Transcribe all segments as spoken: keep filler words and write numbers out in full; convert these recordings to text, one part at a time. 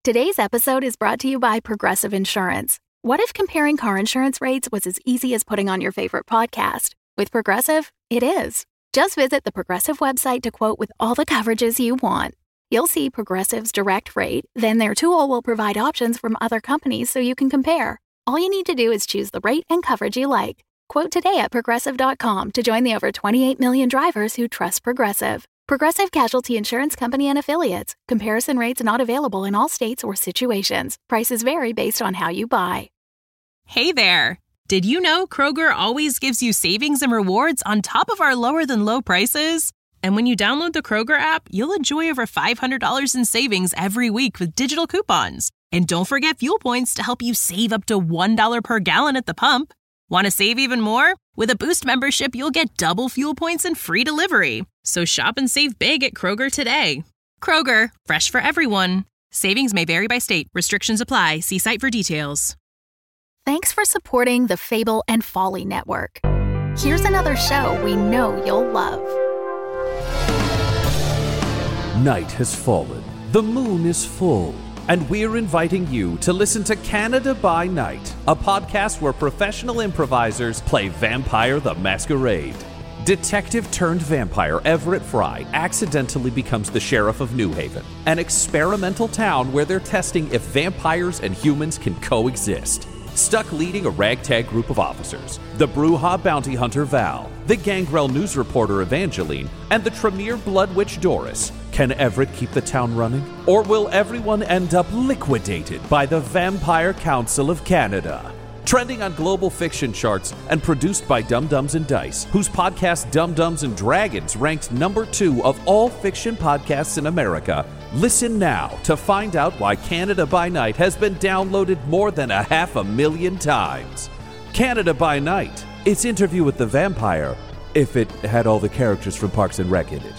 Today's episode is brought to you by Progressive Insurance. What if comparing car insurance rates was as easy as putting on your favorite podcast? With Progressive, it is. Just visit the Progressive website to quote with all the coverages you want. You'll see Progressive's direct rate, then their tool will provide options from other companies so you can compare. All you need to do is choose the rate and coverage you like. Quote today at Progressive dot com to join the over twenty-eight million drivers who trust Progressive. Progressive Casualty Insurance Company and Affiliates. Comparison rates not available in all states or situations. Prices vary based on how you buy. Hey there! Did you know Kroger always gives you savings and rewards on top of our lower-than-low prices? And when you download the Kroger app, you'll enjoy over five hundred dollars in savings every week with digital coupons. And don't forget fuel points to help you save up to one dollar per gallon at the pump. Want to save even more? With a Boost membership, you'll get double fuel points and free delivery. So shop and save big at Kroger today. Kroger, fresh for everyone. Savings may vary by state. Restrictions apply. See site for details. Thanks for supporting the Fable and Folly Network. Here's another show we know you'll love. Night has fallen. The moon is full. And we're inviting you to listen to Canada by Night, a podcast where professional improvisers play Vampire the Masquerade. Detective turned vampire Everett Fry accidentally becomes the sheriff of New Haven, an experimental town where they're testing if vampires and humans can coexist. Stuck leading a ragtag group of officers, the Brujah bounty hunter Val, the Gangrel news reporter Evangeline, and the Tremere blood witch Doris. Can Everett keep the town running? Or will everyone end up liquidated by the Vampire Council of Canada? Trending on global fiction charts and produced by Dum Dums and Dice, whose podcast Dum Dums and Dragons ranked number two of all fiction podcasts in America. Listen now to find out why Canada by Night has been downloaded more than a half a million times. Canada by Night. It's Interview with the Vampire, if it had all the characters from Parks and Rec in it.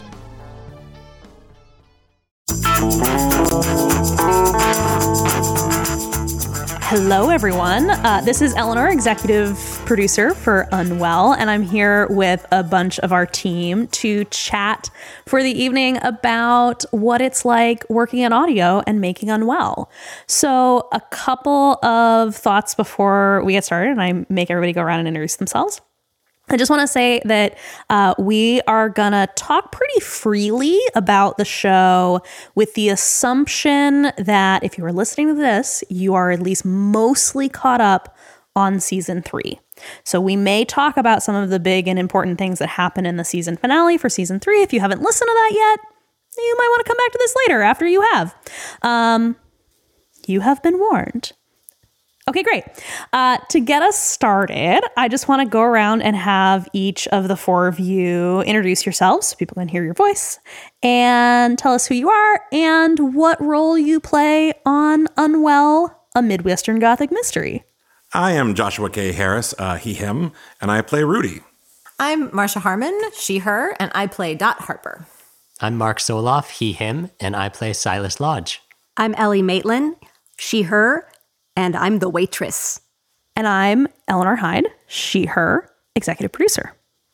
Hello, everyone. Uh, this is Eleanor, executive producer for Unwell, and I'm here with a bunch of our team to chat for the evening about what it's like working in audio and making Unwell. So a couple of thoughts before we get started, and I make everybody go around and introduce themselves. I just want to say that uh, we are going to talk pretty freely about the show with the assumption that if you are listening to this, you are at least mostly caught up on season three. So we may talk about some of the big and important things that happen in the season finale for season three. If you haven't listened to that yet, you might want to come back to this later after you have. Um, you have been warned. Okay, great. Uh, to get us started, I just want to go around and have each of the four of you introduce yourselves so people can hear your voice and tell us who you are and what role you play on Unwell, a Midwestern Gothic mystery. I am Joshua K. Harris, uh, he, him, and I play Rudy. I'm Marsha Harmon, she, her, and I play Dot Harper. I'm Mark Soloff, he, him, and I play Silas Lodge. I'm Ellie Maitland, she, her, and I'm the waitress. And I'm Eleanor Hyde, she, her, executive producer.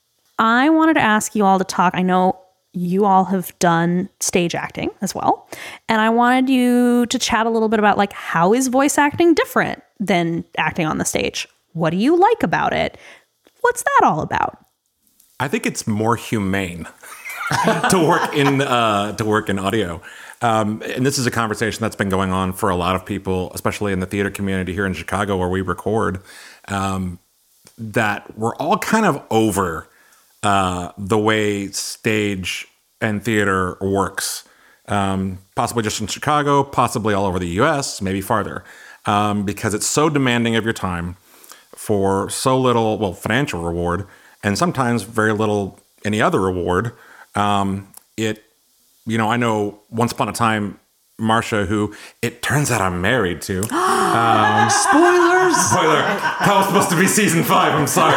I wanted to ask you all to talk. I know you all have done stage acting as well. And I wanted you to chat a little bit about, like, how is voice acting different than acting on the stage? What do you like about it? What's that all about? I think it's more humane to work in uh, to work in audio. Um, and this is a conversation that's been going on for a lot of people, especially in the theater community here in Chicago where we record, um, that we're all kind of over uh, the way stage and theater works. Um, possibly just in Chicago, possibly all over the U S, maybe farther, um, because it's so demanding of your time for so little, well, financial reward, and sometimes very little any other reward. Um, it You know, I know once upon a time, Marsha, who it turns out I'm married to. um, Spoilers! Spoiler. That was supposed to be season five. I'm sorry.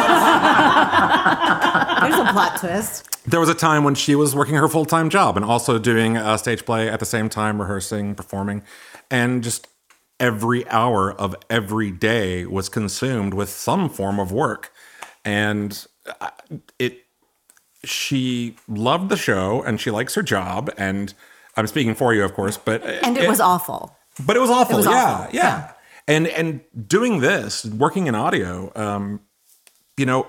There's a plot twist. There was a time when she was working her full-time job and also doing a stage play at the same time, rehearsing, performing. And just every hour of every day was consumed with some form of work. And it... She loved the show and she likes her job, and I'm speaking for you, of course, but and it, it was awful. But it was awful. It was yeah, awful. yeah, Yeah. And and doing this, working in audio, um, you know,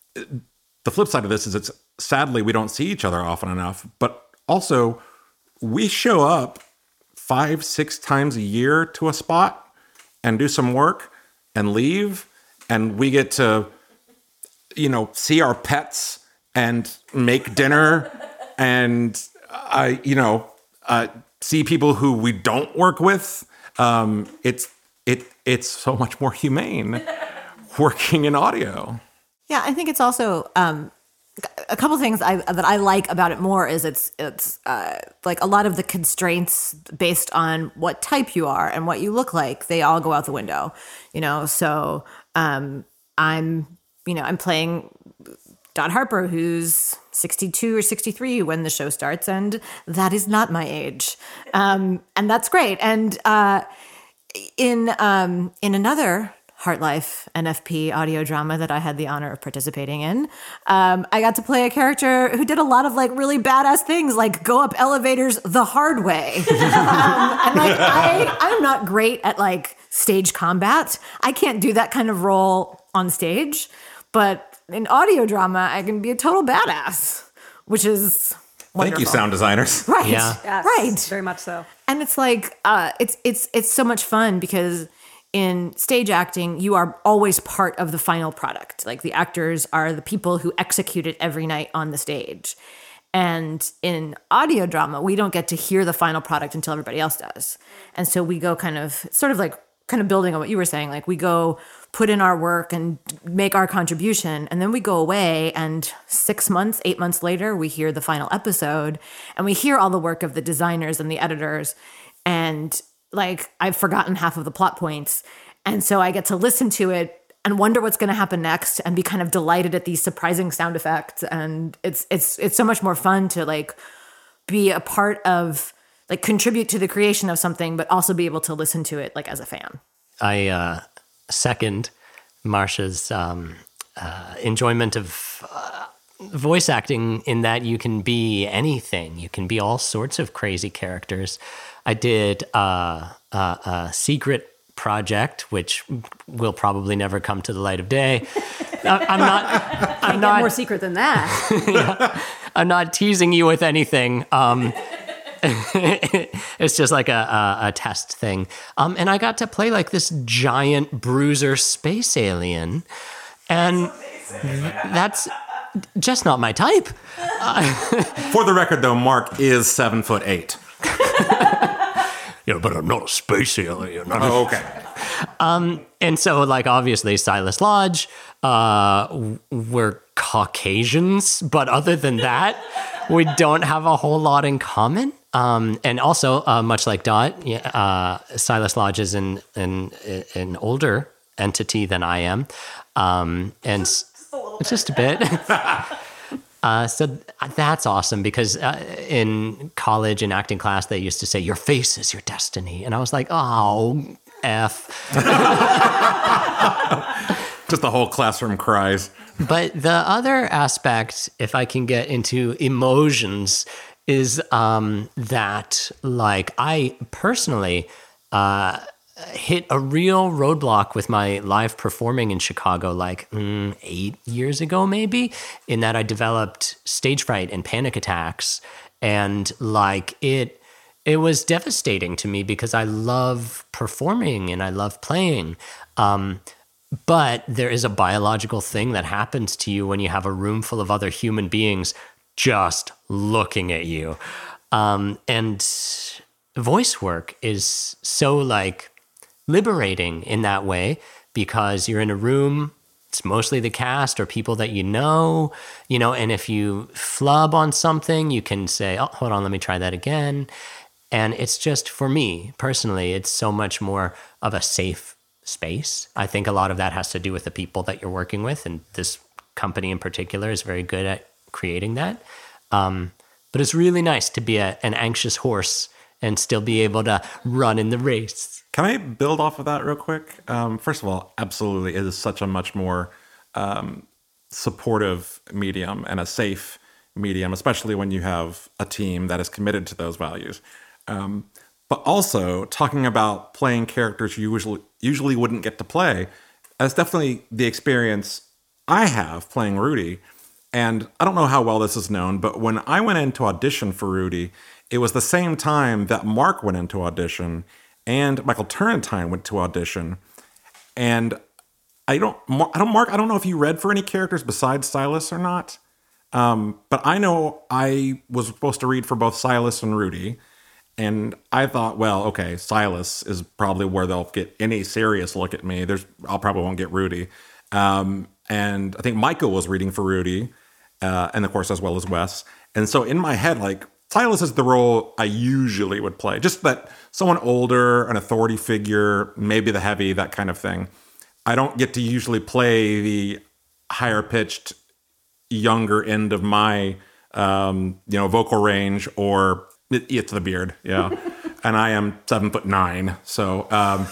the flip side of this is it's sadly we don't see each other often enough. But also, we show up five, six times a year to a spot and do some work and leave, and we get to, you know, see our pets and make dinner and I, you know, uh, see people who we don't work with. Um, it's it it's so much more humane working in audio. Yeah, I think it's also um, a couple things I, that I like about it more is it's it's uh, like a lot of the constraints based on what type you are and what you look like, they all go out the window, you know. So um, I'm you know I'm playing Dot Harper, who's sixty-two or sixty-three when the show starts, and that is not my age, um, and that's great. And uh, in um, in another Heartlife N F P audio drama that I had the honor of participating in, um, I got to play a character who did a lot of like really badass things, like go up elevators the hard way. um, and like I, I'm not great at like stage combat. I can't do that kind of role on stage, but in audio drama, I can be a total badass, which is wonderful. Thank you, sound designers. Right. Yeah. Yes, Right. very much so. And it's like uh, it's it's it's so much fun because in stage acting, you are always part of the final product. Like the actors are the people who execute it every night on the stage. And in audio drama, we don't get to hear the final product until everybody else does. And so we go kind of sort of like kind of building on what you were saying. Like we go put in our work and make our contribution, and then we go away, and six months, eight months later, we hear the final episode, and we hear all the work of the designers and the editors, and like I've forgotten half of the plot points, and so I get to listen to it and wonder what's going to happen next, and be kind of delighted at these surprising sound effects, and it's it's it's so much more fun to like be a part of, like contribute to the creation of something, but also be able to listen to it like as a fan. I uh, second Marsha's um, uh, enjoyment of uh, voice acting in that you can be anything. You can be all sorts of crazy characters. I did uh, uh, a secret project, which will probably never come to the light of day. I, I'm not. I'm Can't not get more secret than that. yeah, I'm not teasing you with anything. Um, it's just like a, a, a test thing. Um, and I got to play like this giant bruiser space alien. And that's just not my type. For the record, though, Mark is seven foot eight. Yeah, but I'm not a space alien. Oh, okay. Um, and so, like, obviously, Silas Lodge, uh, we're Caucasians, but other than that, we don't have a whole lot in common. Um, and also, uh, much like Dot, uh, Silas Lodge is an, an an older entity than I am, um, and just, just a bit. Uh, so that's awesome because uh, in college in acting class, they used to say, your face is your destiny. And I was like, oh, F. Just the whole classroom cries. But the other aspect, if I can get into emotions, is um, that like I personally uh, hit a real roadblock with my live performing in Chicago like mm, eight years ago, maybe, in that I developed stage fright and panic attacks. And like it, it was devastating to me because I love performing and I love playing. Um, but there is a biological thing that happens to you when you have a room full of other human beings just looking at you. Um, and voice work is so like liberating in that way because you're in a room, it's mostly the cast or people that you know, you know, and if you flub on something, you can say, oh, hold on, let me try that again. And it's just, for me personally, it's so much more of a safe space. I think a lot of that has to do with the people that you're working with, and this company in particular is very good at creating that. Um, but it's really nice to be a, an anxious horse and still be able to run in the race. Can I build off of that real quick? Um, first of all, absolutely, it is such a much more um, supportive medium and a safe medium, especially when you have a team that is committed to those values. Um, but also talking about playing characters you usually usually wouldn't get to play. That's definitely the experience I have playing Rudy. And I don't know how well this is known, but when I went in to audition for Rudy, it was the same time that Mark went into audition and Michael Turrentine went to audition. And I don't, I don't, Mark, I don't know if you read for any characters besides Silas or not. Um, but I know I was supposed to read for both Silas and Rudy. And I thought, well, okay, Silas is probably where they'll get any serious look at me. There's, I'll probably won't get Rudy. Um, and I think Michael was reading for Rudy. Uh, and of course, as well as Wes. And so in my head, like, Silas is the role I usually would play. Just that someone older, an authority figure, maybe the heavy, that kind of thing. I don't get to usually play the higher pitched, younger end of my, um, you know, vocal range, or it, it's the beard. Yeah. And I am seven foot nine. So, um,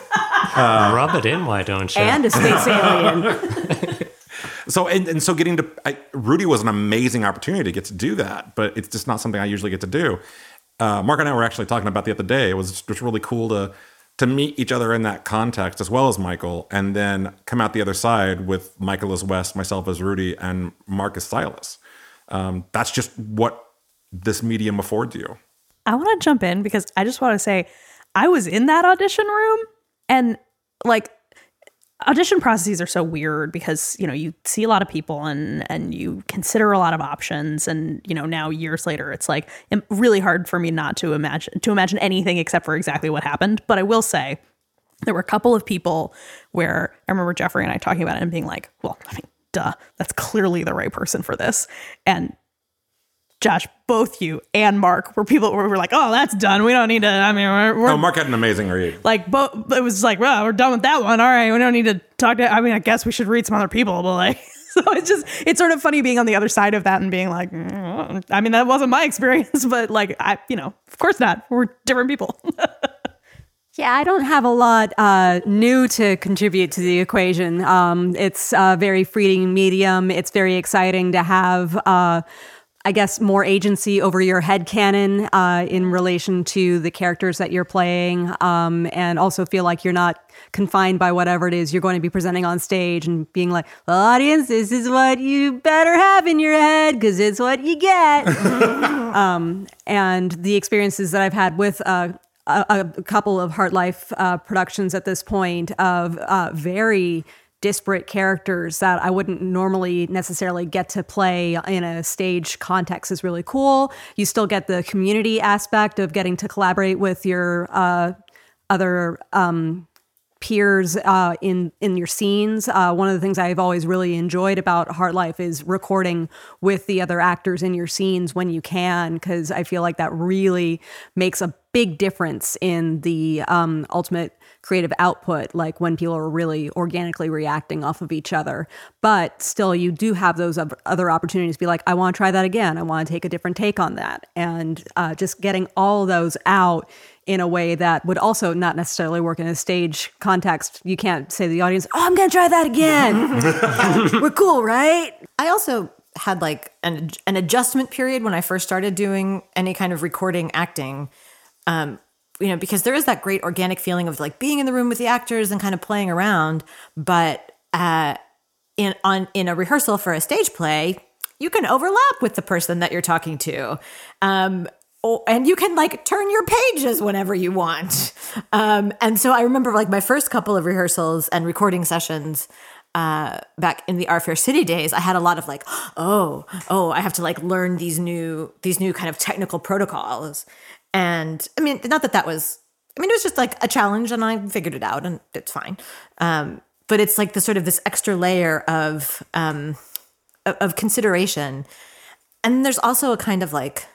uh, rub it in, why don't you? And a space alien. So, and, and so getting to, I, Rudy was an amazing opportunity to get to do that, but it's just not something I usually get to do. Uh, Mark and I were actually talking about the other day. It was just really cool to, to meet each other in that context, as well as Michael, and then come out the other side with Michael as Wes, myself as Rudy, and Mark as Silas. Um, that's just what this medium affords you. I want to jump in because I just want to say I was in that audition room, and like, audition processes are so weird because, you know, you see a lot of people and and you consider a lot of options, and, you know, now years later it's like really hard for me not to imagine to imagine anything except for exactly what happened. But I will say there were a couple of people where I remember Jeffrey and I talking about it and being like, well, I mean, duh, that's clearly the right person for this. And Josh, both you and Mark were people who were like, oh, that's done. We don't need to, I mean, we're, we're oh, Mark had an amazing read. Like, both, it was like, well, we're done with that one. All right, we don't need to talk to, I mean, I guess we should read some other people, but like, so it's just, it's sort of funny being on the other side of that and being like, mm, I mean, that wasn't my experience, but like, I, you know, of course not. We're different people. Yeah, I don't have a lot uh, new to contribute to the equation. Um, it's a very freeing medium. It's very exciting to have, uh, I guess, more agency over your headcanon uh, in relation to the characters that you're playing, um, and also feel like you're not confined by whatever it is you're going to be presenting on stage and being like, well, audience, this is what you better have in your head because it's what you get. um, and the experiences that I've had with uh, a, a couple of Heart Life uh, productions at this point of uh, very disparate characters that I wouldn't normally necessarily get to play in a stage context is really cool. You still get the community aspect of getting to collaborate with your uh, other um, peers uh, in in your scenes. Uh, one of the things I've always really enjoyed about Heart Life is recording with the other actors in your scenes when you can, because I feel like that really makes a big difference in the um, ultimate creative output, like when people are really organically reacting off of each other. But still, you do have those other opportunities to be like, I want to try that again. I want to take a different take on that. And uh, just getting all those out in a way that would also not necessarily work in a stage context. You can't say to the audience, oh, I'm going to try that again. We're cool, right? I also had like an, an adjustment period when I first started doing any kind of recording acting. Um, you know, because there is that great organic feeling of like being in the room with the actors and kind of playing around. But uh, in on in a rehearsal for a stage play, you can overlap with the person that you're talking to. Um, oh, and you can like turn your pages whenever you want. Um, and so I remember like my first couple of rehearsals and recording sessions uh, back in the Our Fair City days, I had a lot of like, oh, oh, I have to like learn these new, these new kind of technical protocols. And I mean, not that that was, I mean, it was just like a challenge and I figured it out and it's fine. Um, but it's like the sort of this extra layer of, um, of consideration. And there's also a kind of like,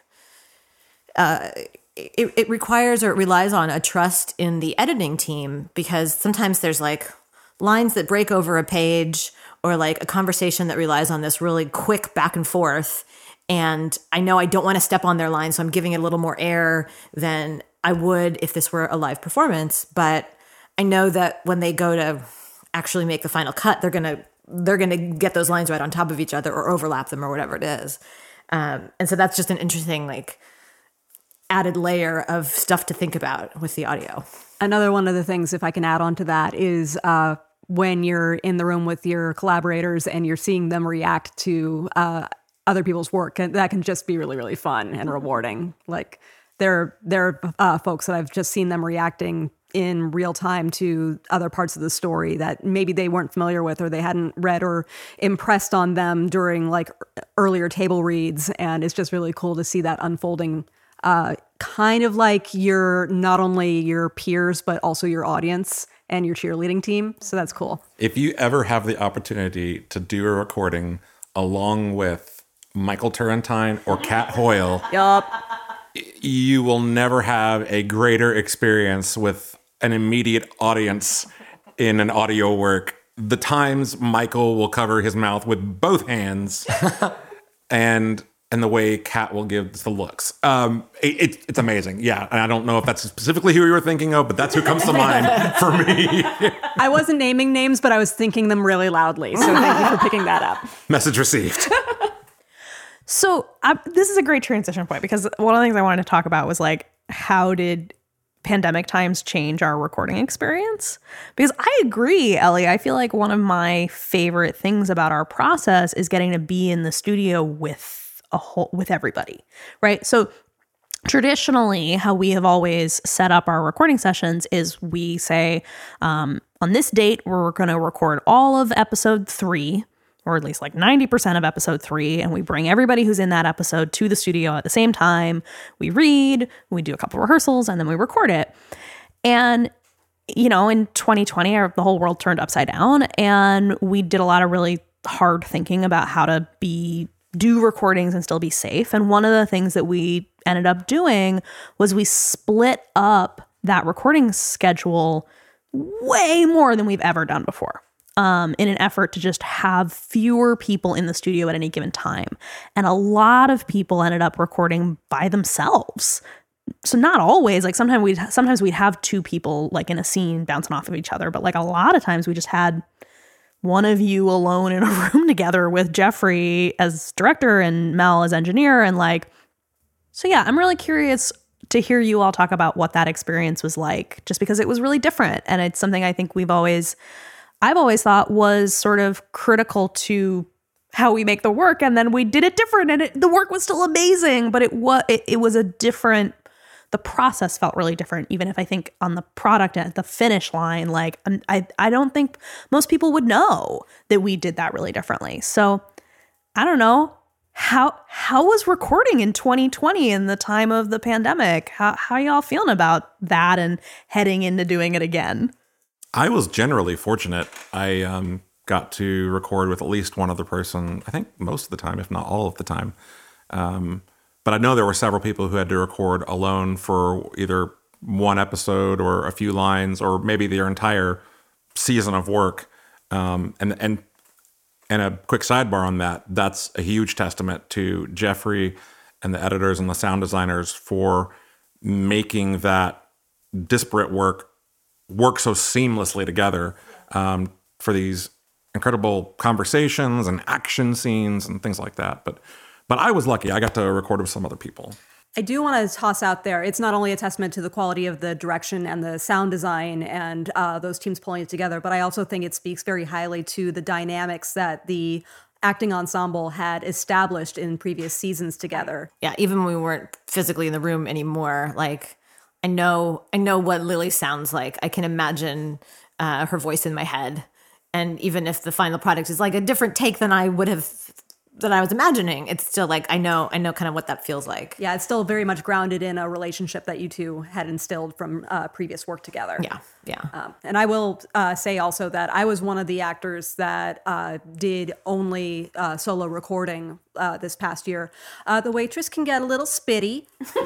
uh, it, it requires or it relies on a trust in the editing team, because sometimes there's like lines that break over a page or like a conversation that relies on this really quick back and forth. And I know I don't want to step on their line, so I'm giving it a little more air than I would if this were a live performance. But I know that when they go to actually make the final cut, they're gonna they're gonna get those lines right on top of each other or overlap them or whatever it is. Um, and so that's just an interesting like added layer of stuff to think about with the audio. Another one of the things, if I can add on to that, is uh, when you're in the room with your collaborators and you're seeing them react to uh, other people's work, and that can just be really, really fun and rewarding. Like there, there are uh, folks that I've just seen them reacting in real time to other parts of the story that maybe they weren't familiar with or they hadn't read or impressed on them during like earlier table reads. And it's just really cool to see that unfolding, uh, kind of like you're not only your peers, but also your audience and your cheerleading team. So that's cool. If you ever have the opportunity to do a recording along with Michael Turrentine or Kat Hoyle, Yup. you will never have a greater experience with an immediate audience in an audio work. The times Michael will cover his mouth with both hands and and the way Kat will give the looks. Um, it, it, it's amazing. Yeah. And I don't know if that's specifically who you were thinking of, but that's who comes to mind for me. I wasn't naming names, but I was thinking them really loudly. So thank you for picking that up. Message received. So uh, this is a great transition point because one of the things I wanted to talk about was like, how did pandemic times change our recording experience? Because I agree, Ellie. I feel like one of my favorite things about our process is getting to be in the studio with a whole, with everybody, right? So traditionally, how we have always set up our recording sessions is we say, um, on this date, we're going to record all of episode three, or at least like ninety percent of episode three, and we bring everybody who's in that episode to the studio at the same time. We read, we do a couple rehearsals, and then we record it. And, you know, in twenty twenty, our, the whole world turned upside down, and we did a lot of really hard thinking about how to be do recordings and still be safe. And one of the things that we ended up doing was we split up that recording schedule way more than we've ever done before. Um, in an effort to just have fewer people in the studio at any given time. And a lot of people ended up recording by themselves. So not always, like sometimes we'd, sometimes we'd have two people like in a scene bouncing off of each other. But like a lot of times we just had one of you alone in a room together with Jeffrey as director and Mel as engineer. And like, so yeah, I'm really curious to hear you all talk about what that experience was like, just because it was really different. And it's something I think we've always... I've always thought was sort of critical to how we make the work. And then we did it different and it, the work was still amazing, but it was, it, it was a different, the process felt really different. Even if I think on the product at the finish line, like I, I don't think most people would know that we did that really differently. So I don't know how, how was recording in twenty twenty in the time of the pandemic? How, how y'all feeling about that and heading into doing it again? I was generally fortunate. I um, got to record with at least one other person, I think most of the time, if not all of the time. Um, but I know there were several people who had to record alone for either one episode or a few lines or maybe their entire season of work. Um, and, and, and a quick sidebar on that, that's a huge testament to Jeffrey and the editors and the sound designers for making that disparate work work so seamlessly together um, for these incredible conversations and action scenes and things like that. But but I was lucky. I got to record with some other people. I do want to toss out there, it's not only a testament to the quality of the direction and the sound design and uh, those teams pulling it together, but I also think it speaks very highly to the dynamics that the acting ensemble had established in previous seasons together. Yeah, even when we weren't physically in the room anymore, like, I know I know what Lily sounds like. I can imagine uh, her voice in my head. And even if the final product is like a different take than I would have, than I was imagining, it's still like, I know, I know kind of what that feels like. Yeah, it's still very much grounded in a relationship that you two had instilled from uh, previous work together. Yeah, yeah. Um, and I will uh, say also that I was one of the actors that uh, did only uh, solo recording uh, this past year. Uh, the waitress can get a little spitty.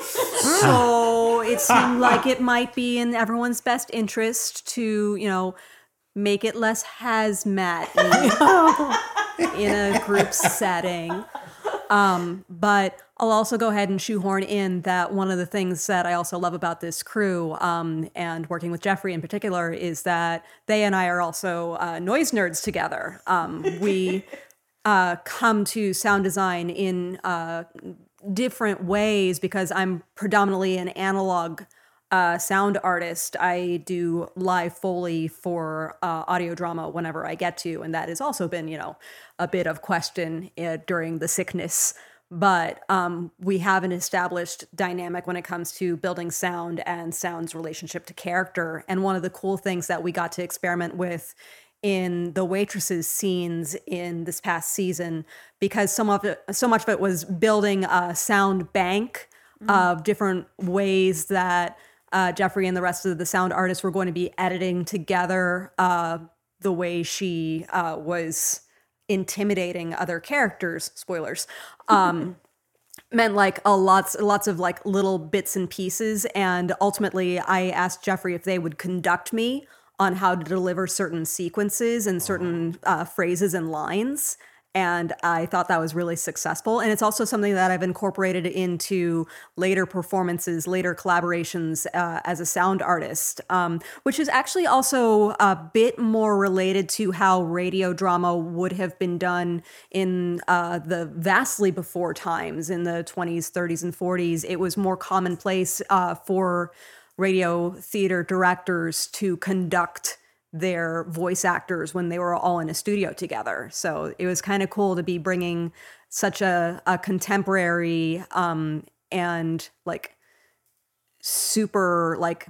So it seemed like it might be in everyone's best interest to, you know, make it less hazmat-y in a group setting. Um, but I'll also go ahead and shoehorn in that one of the things that I also love about this crew um, and working with Jeffrey in particular is that they and I are also uh, noise nerds together. Um, we uh, come to sound design in uh, different ways because I'm predominantly an analog uh, sound artist. I do live Foley for uh, audio drama whenever I get to, and that has also been, you know, a bit of question uh, during the sickness. But um, we have an established dynamic when it comes to building sound and sound's relationship to character. And one of the cool things that we got to experiment with in the waitresses scenes in this past season, because some of it, so much of it was building a sound bank mm-hmm. of different ways that uh, Jeffrey and the rest of the sound artists were going to be editing together uh, the way she uh, was intimidating other characters, spoilers, um, meant like a lots, lots of like little bits and pieces. And ultimately I asked Jeffrey if they would conduct me on how to deliver certain sequences and certain uh, phrases and lines. And I thought that was really successful. And it's also something that I've incorporated into later performances, later collaborations uh, as a sound artist, um, which is actually also a bit more related to how radio drama would have been done in uh, the vastly before times in the twenties, thirties, and forties. It was more commonplace uh, for radio theater directors to conduct their voice actors when they were all in a studio together. So it was kind of cool to be bringing such a, a contemporary um, and like super like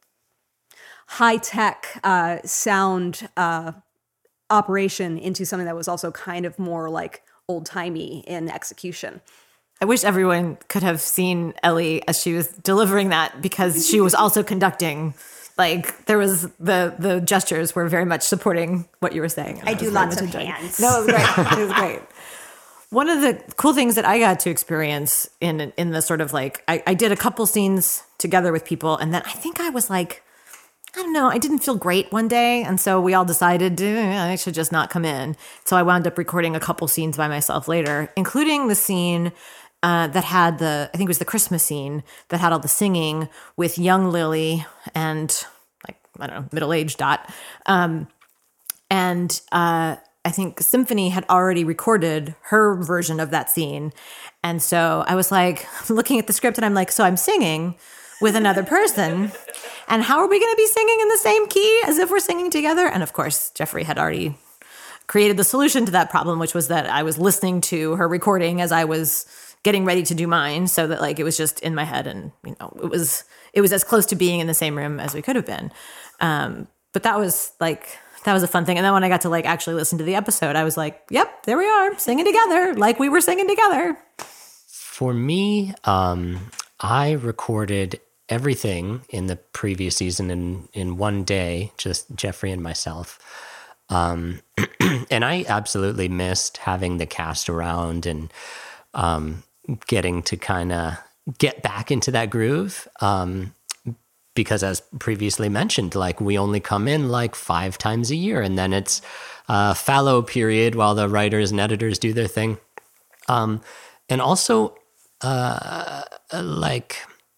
high tech uh, sound uh, operation into something that was also kind of more like old timey in execution. I wish everyone could have seen Ellie as she was delivering that, because she was also conducting. Like there was the the gestures were very much supporting what you were saying. I do lots of hands. No, it was great. It was great. One of the cool things that I got to experience in in the sort of like I, I did a couple scenes together with people, and then I think I was like, I don't know, I didn't feel great one day, and so we all decided eh, I should just not come in. So I wound up recording a couple scenes by myself later, including the scene uh, that had the I think it was the Christmas scene that had all the singing with young Lily and like I don't know middle-aged Dot, um, and uh, I think Symphony had already recorded her version of that scene, and so I was like looking at the script and I'm like, so I'm singing with another person. And how are we going to be singing in the same key as if we're singing together? And of course, Jeffrey had already created the solution to that problem, which was that I was listening to her recording as I was getting ready to do mine, so that like it was just in my head, and you know, it was it was as close to being in the same room as we could have been. Um, but that was like that was a fun thing. And then when I got to like actually listen to the episode, I was like, "Yep, there we are, singing together, like we were singing together." For me, um, I recorded everything in the previous season in, in one day, just Jeffrey and myself. Um, and I absolutely missed having the cast around and um, getting to kind of get back into that groove. Um, because as previously mentioned, like we only come in like five times a year, and then it's a fallow period while the writers and editors do their thing. Um, and also uh, like...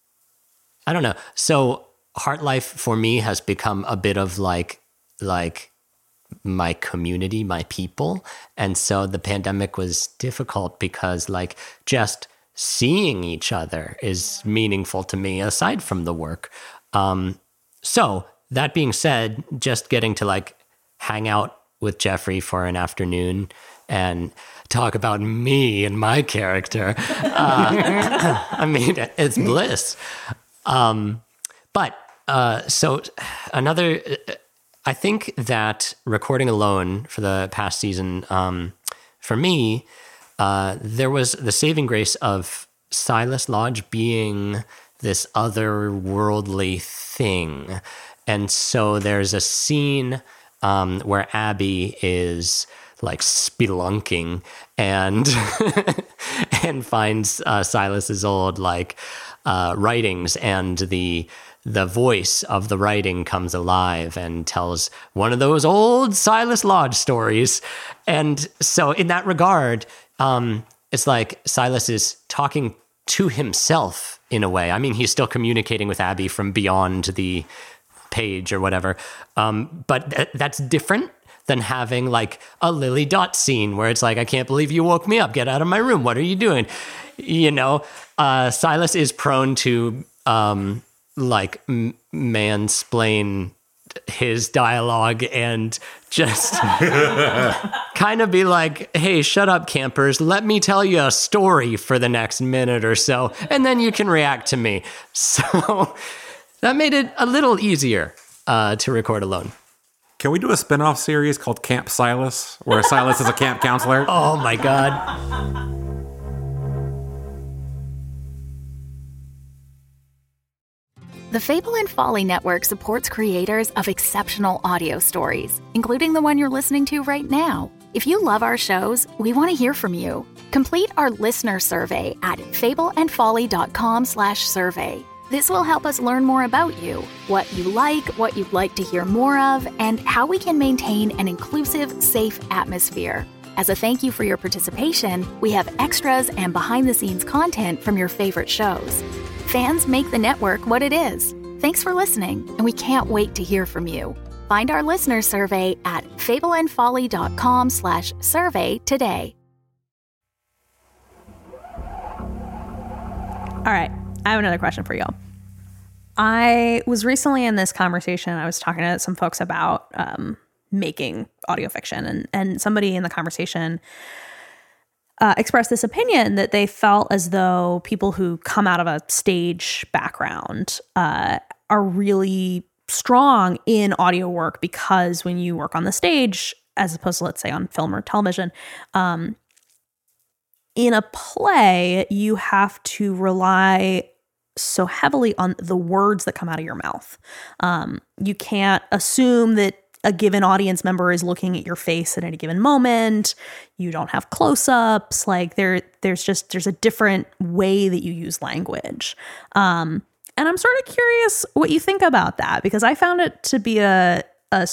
I don't know. So Heartlife for me has become a bit of like, like my community, my people. And so the pandemic was difficult because like just seeing each other is meaningful to me aside from the work. Um, so that being said, just getting to like hang out with Jeffrey for an afternoon and talk about me and my character. Uh, I mean, it's bliss. Um, but, uh, so another, I think that recording alone for the past season, um, for me, uh, there was the saving grace of Silas Lodge being this otherworldly thing. And so there's a scene, um, where Abby is like spelunking and, and finds, uh, Silas's old, like, Uh, writings, and the the voice of the writing comes alive and tells one of those old Silas Lodge stories. And so in that regard, um, it's like Silas is talking to himself in a way. I mean, he's still communicating with Abby from beyond the page or whatever. Um, but th- that's different than having like a Lily Dot scene where it's like, I can't believe you woke me up. Get out of my room. What are you doing? You know, uh, Silas is prone to um, like m- mansplain his dialogue and just kind of be like, hey, shut up, campers. Let me tell you a story for the next minute or so, and then you can react to me. So that made it a little easier uh, to record alone. Can we do a spin-off series called Camp Silas, where Silas is a camp counselor? Oh, my God. The Fable and Folly Network supports creators of exceptional audio stories, including the one you're listening to right now. If you love our shows, we want to hear from you. Complete our listener survey at fableandfolly.com slash survey. This will help us learn more about you, what you like, what you'd like to hear more of, and how we can maintain an inclusive, safe atmosphere. As a thank you for your participation, we have extras and behind-the-scenes content from your favorite shows. Fans make the network what it is. Thanks for listening, and we can't wait to hear from you. Find our listener survey at fableandfolly.com slash survey today. All right, I have another question for y'all. I was recently in this conversation. I was talking to some folks about um, making audio fiction, and, and somebody in the conversation Uh, expressed this opinion that they felt as though people who come out of a stage background uh, are really strong in audio work because when you work on the stage, as opposed to, let's say, on film or television, um, in a play, you have to rely so heavily on the words that come out of your mouth. Um, you can't assume that a given audience member is looking at your face at any given moment. You don't have close-ups. Like there, there's just, there's a different way that you use language. Um, and I'm sort of curious what you think about that, because I found it to be a, a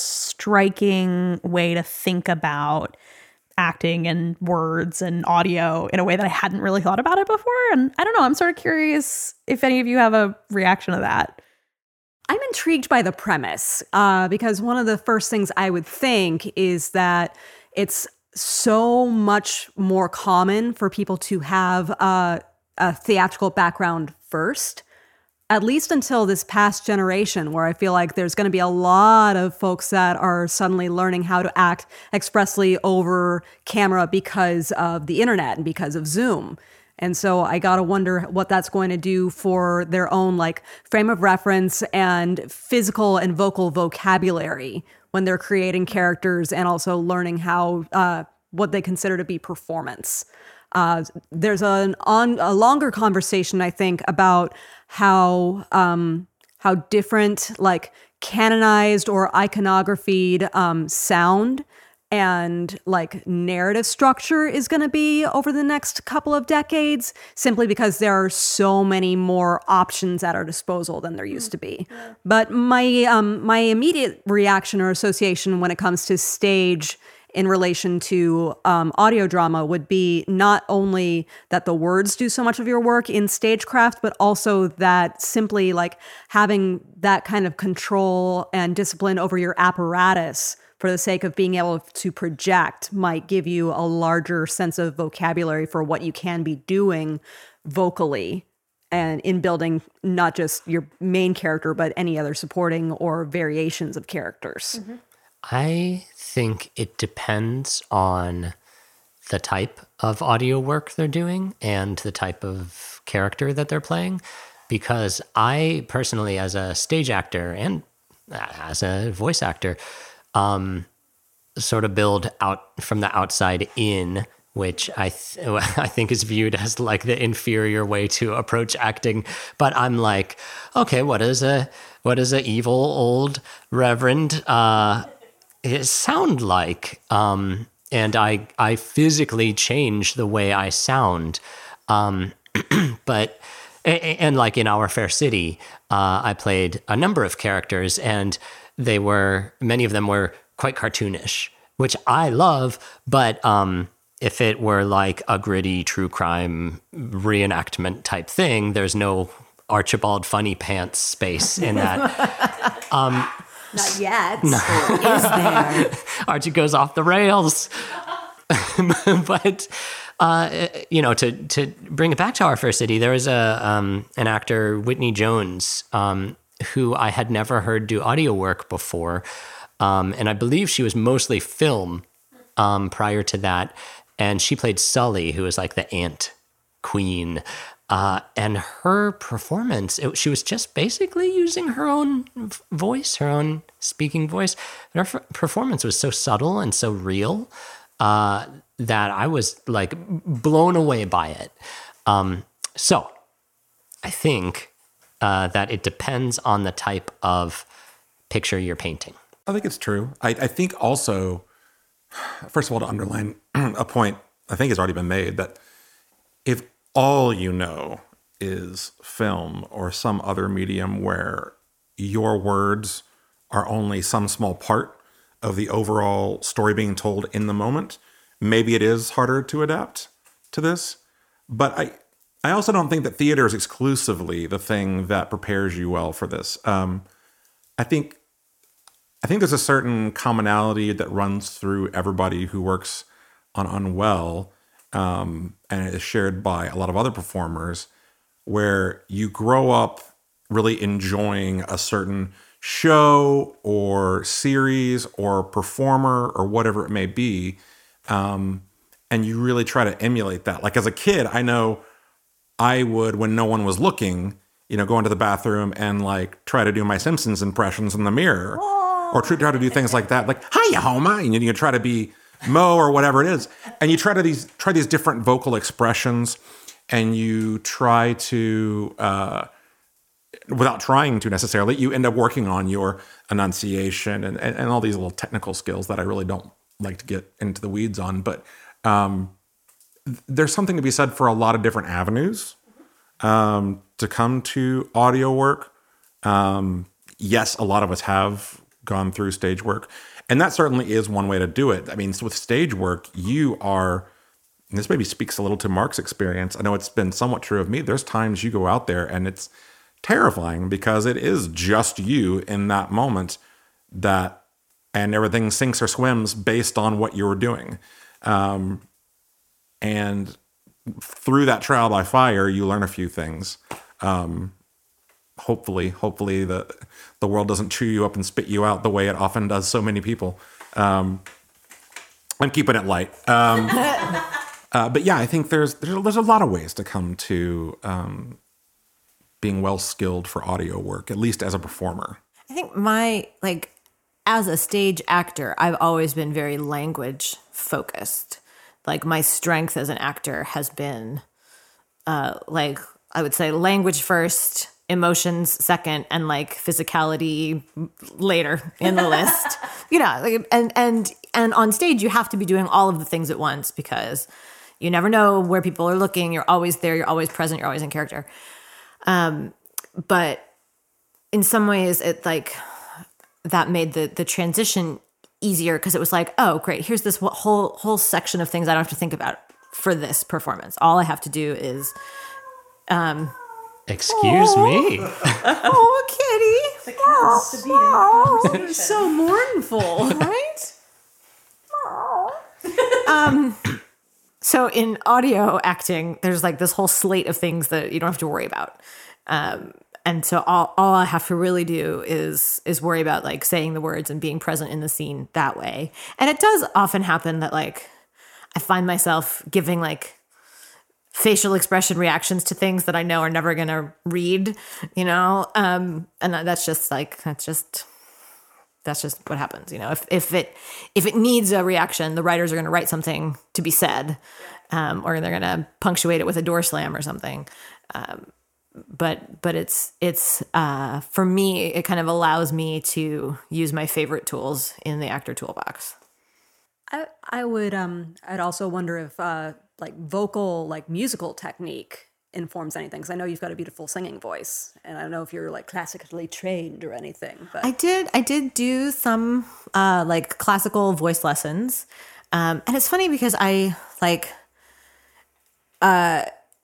striking way to think about acting and words and audio in a way that I hadn't really thought about it before. And I don't know, I'm sort of curious if any of you have a reaction to that. I'm intrigued by the premise uh, because one of the first things I would think is that it's so much more common for people to have uh, a theatrical background first, at least until this past generation, where I feel like there's going to be a lot of folks that are suddenly learning how to act expressly over camera because of the internet and because of Zoom. And so I got to wonder what that's going to do for their own like frame of reference and physical and vocal vocabulary when they're creating characters and also learning how uh, what they consider to be performance. Uh, there's an on a longer conversation, I think, about how um, how different like canonized or iconographied um, sound and like narrative structure is going to be over the next couple of decades, simply because there are so many more options at our disposal than there used to be. Yeah. But my um, my immediate reaction or association when it comes to stage in relation to um, audio drama would be not only that the words do so much of your work in stagecraft, but also that simply like having that kind of control and discipline over your apparatus for the sake of being able to project might give you a larger sense of vocabulary for what you can be doing vocally and in building not just your main character, but any other supporting or variations of characters. Mm-hmm. I think it depends on the type of audio work they're doing and the type of character that they're playing. Because I personally, as a stage actor and as a voice actor, um, sort of build out from the outside in, which I th- I think is viewed as like the inferior way to approach acting. But I'm like, okay, what is a what is a evil old reverend uh, it sound like? Um, and I I physically change the way I sound. Um, but and, and like in Our Fair City, uh, I played a number of characters, and they were many of them were quite cartoonish, which I love. But um, if it were like a gritty true crime reenactment type thing, there's no Archibald Funny Pants space in that. um, Not yet. Is there? Archie goes off the rails. But, uh, you know, to, to bring it back to Our Fair City, there was a um, an actor, Whitney Jones, um, who I had never heard do audio work before. Um, and I believe she was mostly film um, prior to that. And she played Sully, who was like the ant queen. Uh, and her performance, it, she was just basically using her own voice, her own speaking voice. But her f- performance was so subtle and so real uh, that I was like blown away by it. Um, so I think uh, that it depends on the type of picture you're painting. I think it's true. I, I think also, first of all, to underline a point I think has already been made, that if all you know is film or some other medium where your words are only some small part of the overall story being told in the moment, maybe it is harder to adapt to this. But I I also don't think that theater is exclusively the thing that prepares you well for this. Um, I think I think there's a certain commonality that runs through everybody who works on Unwell, um, and it is shared by a lot of other performers, where you grow up really enjoying a certain show or series or performer or whatever it may be, um, and you really try to emulate that. Like as a kid, I know I would, when no one was looking, you know, go into the bathroom and like try to do my Simpsons impressions in the mirror, or try to do things like that, like "Hiya, Homer," and you try to be Mo or whatever it is, and you try to these try these different vocal expressions, and you try to, uh, without trying to necessarily, you end up working on your enunciation and, and, and all these little technical skills that I really don't like to get into the weeds on. But um, there's something to be said for a lot of different avenues um, to come to audio work. Um, yes, a lot of us have gone through stage work, and that certainly is one way to do it. I mean, with stage work, you are, and this maybe speaks a little to Mark's experience. I know it's been somewhat true of me. There's times you go out there and it's terrifying because it is just you in that moment, that, and everything sinks or swims based on what you were doing. Um, and through that trial by fire, you learn a few things. Um, hopefully, hopefully the the world doesn't chew you up and spit you out the way it often does so many people. Um, I'm keeping it light. Um, uh, but yeah, I think there's, there's there's a lot of ways to come to um, being well skilled for audio work, at least as a performer. I think my, like, as a stage actor, I've always been very language focused. Like my strength as an actor has been, uh, like, I would say language first, emotions second, and like physicality later in the list. You know, like, and and and on stage you have to be doing all of the things at once because you never know where people are looking. You're always there. You're always present. You're always in character. Um, but in some ways, it like that made the the transition easier because it was like, oh, great. Here's this whole whole section of things I don't have to think about for this performance. All I have to do is. Um, Excuse Aww. me. Oh, kitty. The cat wants to be in the conversation. So mournful, right? um, so in audio acting, there's like this whole slate of things that you don't have to worry about. Um, and so all, all I have to really do is is worry about like saying the words and being present in the scene that way. And it does often happen that like I find myself giving like facial expression reactions to things that I know are never going to read, you know? Um, and that's just like, that's just, that's just what happens. You know, if, if it, if it needs a reaction, the writers are going to write something to be said, um, or they're going to punctuate it with a door slam or something. Um, but, but it's, it's, uh, for me, it kind of allows me to use my favorite tools in the actor toolbox. I, I would, um, I'd also wonder if, uh, like vocal, like musical technique informs anything. Because I know you've got a beautiful singing voice, and I don't know if you're like classically trained or anything. But I did, I did do some uh, like classical voice lessons, um, and it's funny because I like, uh,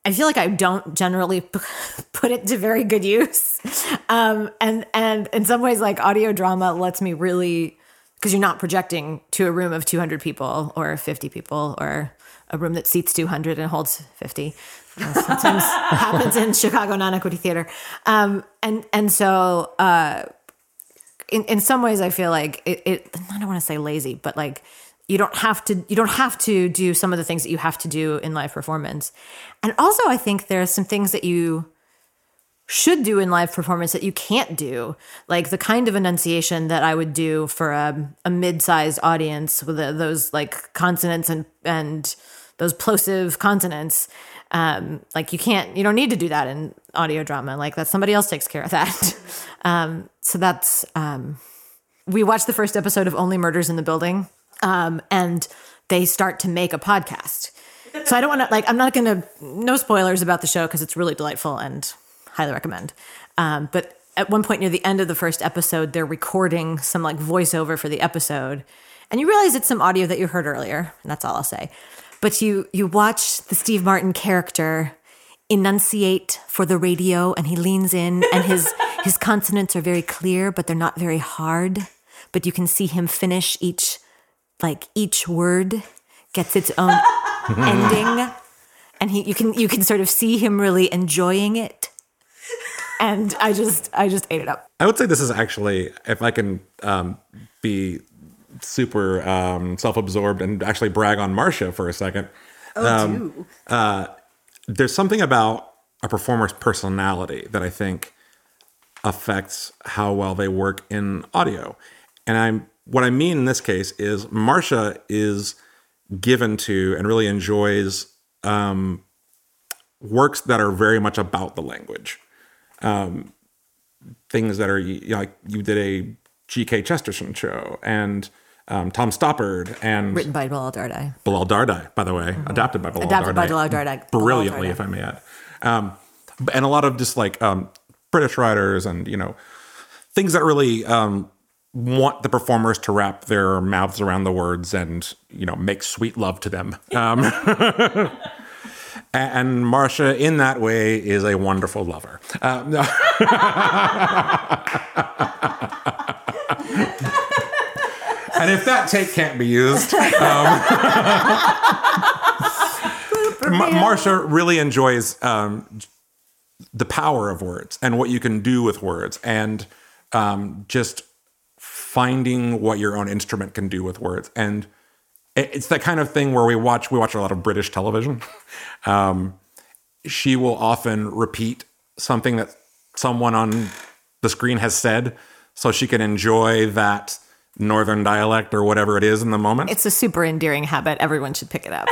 I feel like I don't generally p- put it to very good use. Um, and, and in some ways, like audio drama lets me really, because you're not projecting to a room of two hundred people or fifty people or a room that seats two hundred and holds fifty. Sometimes happens in Chicago non-equity theater. Um, and, and so uh, in, in some ways I feel like it, it, I don't want to say lazy, but like, You don't have to. You don't have to do some of the things that you have to do in live performance, and also I think there are some things that you should do in live performance that you can't do, like the kind of enunciation that I would do for a, a mid-sized audience with the, those like consonants and and those plosive consonants. Um, like you can't. You don't need to do that in audio drama. Like that somebody else takes care of that. um, so that's. Um, we watched the first episode of Only Murders in the Building. Um, and they start to make a podcast. So I don't want to, like, I'm not going to, no spoilers about the show because it's really delightful and highly recommend. Um, but at one point near the end of the first episode, they're recording some like voiceover for the episode. And you realize it's some audio that you heard earlier. And that's all I'll say. But you, you watch the Steve Martin character enunciate for the radio, and he leans in and his, his consonants are very clear, but they're not very hard. But you can see him finish each like each word gets its own ending, and he you can you can sort of see him really enjoying it. And I just I just ate it up. I would say this is actually, if I can um, be super um, self-absorbed and actually brag on Marcia for a second. Oh, um, do. Uh, there's something about a performer's personality that I think affects how well they work in audio, and I'm. What I mean in this case is Marcia is given to and really enjoys um, works that are very much about the language. Um, things that are, you know, like you did a G K Chesterton show and um, Tom Stoppard and... Written by Bilal Dardai. Bilal Dardai, by the way. Mm-hmm. Adapted by Bilal Adapted Dardai. by Bilal Dardai. Brilliantly, Dardai. if I may add. Um, and a lot of just like um, British writers and, you know, things that really... Um, want the performers to wrap their mouths around the words and, you know, make sweet love to them. Um, and Marcia, in that way, is a wonderful lover. Uh, no. And if that take can't be used, um, Ma- Marcia really enjoys um, the power of words and what you can do with words, and um, just finding what your own instrument can do with words. And it's that kind of thing where we watch, we watch a lot of British television. Um, she will often repeat something that someone on the screen has said so she can enjoy that northern dialect or whatever it is in the moment. It's a super endearing habit. Everyone should pick it up.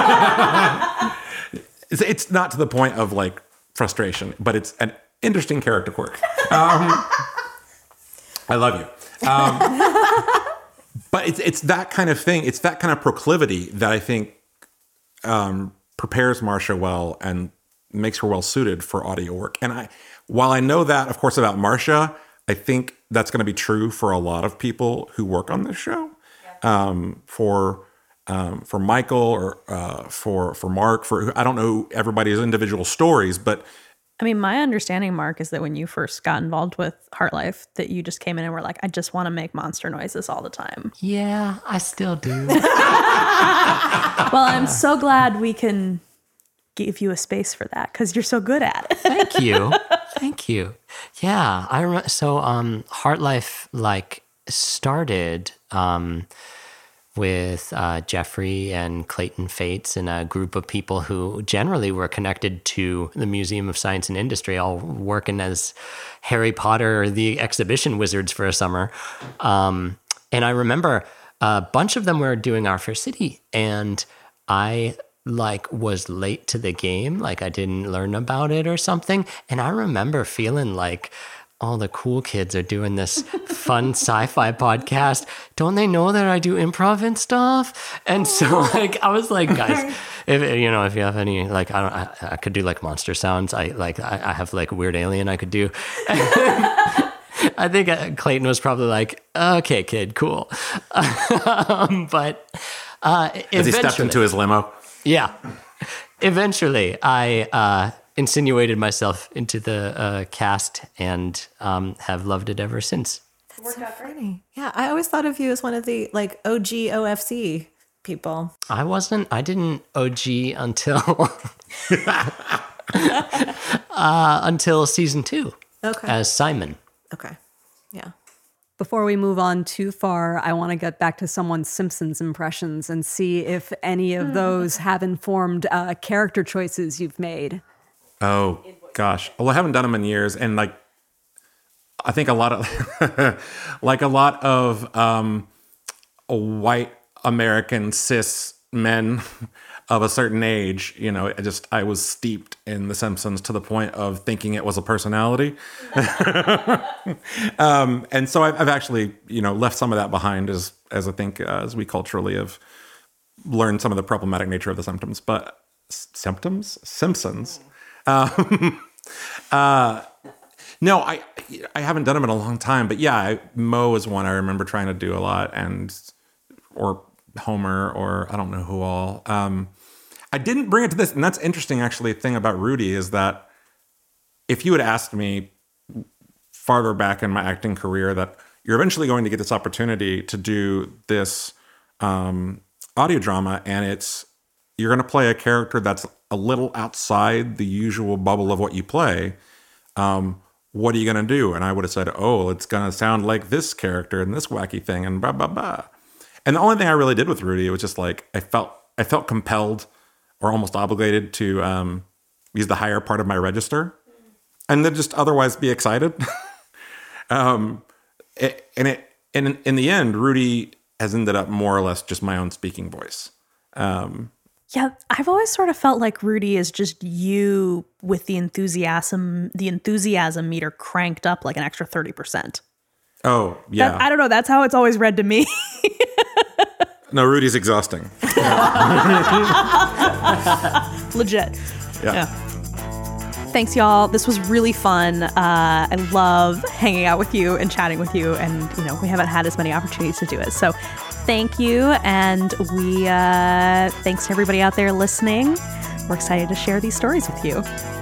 it's, it's not to the point of like frustration, but it's an interesting character quirk. Um, I love you. Um, but it's it's that kind of thing. It's that kind of proclivity that I think um, prepares Marcia well and makes her well suited for audio work. And I, while I know that, of course, about Marcia, I think that's going to be true for a lot of people who work on this show. Um, for um, for Michael or uh, for for Mark, for I don't know everybody's individual stories, but. I mean, my understanding, Mark, is that when you first got involved with Heartlife, that you just came in and were like, I just want to make monster noises all the time. Yeah, I still do. Well, I'm so glad we can give you a space for that because you're so good at it. Thank you. Thank you. Yeah, I remember. So um, Heartlife like started um, with uh, Jeffrey and Clayton Fates and a group of people who generally were connected to the Museum of Science and Industry, all working as Harry Potter or the exhibition wizards for a summer. Um, and I remember a bunch of them were doing Our Fair City, and I like was late to the game, like I didn't learn about it or something. And I remember feeling like, all the cool kids are doing this fun sci-fi podcast. Don't they know that I do improv and stuff? And so like, I was like, guys, if you know, if you have any, like, I don't, I, I could do like monster sounds. I like, I, I have like Weird Alien I could do. I think Clayton was probably like, okay, kid, cool. um, but uh, as he stepped into his limo. Yeah. eventually, I uh, insinuated myself into the uh, cast and um, have loved it ever since. That's so funny. Yeah, I always thought of you as one of the like O G O F C people. I wasn't. I didn't O G until uh, until season two. Okay. As Simon. Okay. Yeah. Before we move on too far, I want to get back to someone's Simpsons impressions and see if any of those have informed uh, character choices you've made. Oh, gosh. Well, I haven't done them in years. And like, I think a lot of, like a lot of um, white American cis men of a certain age, you know, I just, I was steeped in The Simpsons to the point of thinking it was a personality. um, and so I've, I've actually, you know, left some of that behind as, as I think, uh, as we culturally have learned some of the problematic nature of the symptoms, but symptoms, Simpsons. Um, uh, no, I, I haven't done them in a long time, but yeah, I, Mo is one I remember trying to do a lot, and, or Homer, or I don't know who all. Um, I didn't bring it to this, and that's interesting, actually. The thing about Rudy is that if you had asked me farther back in my acting career that you're eventually going to get this opportunity to do this um, audio drama, and it's you're going to play a character that's a little outside the usual bubble of what you play, um, what are you going to do? And I would have said, oh, it's going to sound like this character and this wacky thing and blah, blah, blah. And the only thing I really did with Rudy, it was just like I felt I felt compelled or almost obligated to um, use the higher part of my register, and then just otherwise be excited. um, it, and it and in, in the end, Rudy has ended up more or less just my own speaking voice. Um, yeah, I've always sort of felt like Rudy is just you with the enthusiasm, the enthusiasm meter cranked up like an extra thirty percent. Oh yeah, that, I don't know. That's how it's always read to me. No, Rudy's exhausting. Legit. Yeah. yeah. Thanks, y'all. This was really fun. Uh, I love hanging out with you and chatting with you. And, you know, we haven't had as many opportunities to do it. So thank you. And we, uh, thanks to everybody out there listening. We're excited to share these stories with you.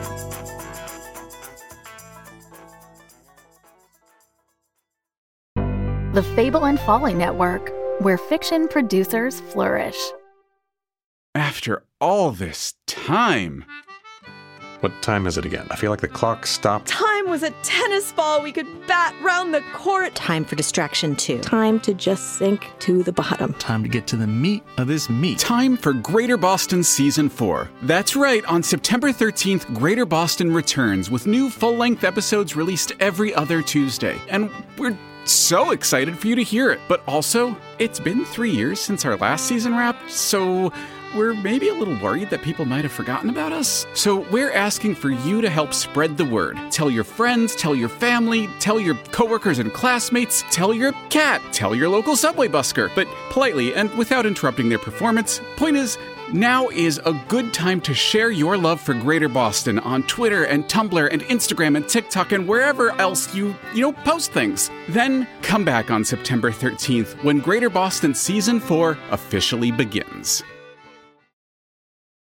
The Fable and Folly Network, where fiction producers flourish. After all this time. What time is it again? I feel like the clock stopped. Time was a tennis ball we could bat round the court. Time for distraction, too. Time to just sink to the bottom. Time to get to the meat of this meat. Time for Greater Boston Season four. That's right, on September thirteenth, Greater Boston returns with new full-length episodes released every other Tuesday. And we're so excited for you to hear it. But also, it's been three years since our last season wrapped, so we're maybe a little worried that people might have forgotten about us. So we're asking for you to help spread the word. Tell your friends, tell your family, tell your coworkers and classmates, tell your cat, tell your local subway busker. But politely and without interrupting their performance. Point is, now is a good time to share your love for Greater Boston on Twitter and Tumblr and Instagram and TikTok and wherever else you, you know, post things. Then come back on September thirteenth when Greater Boston Season four officially begins.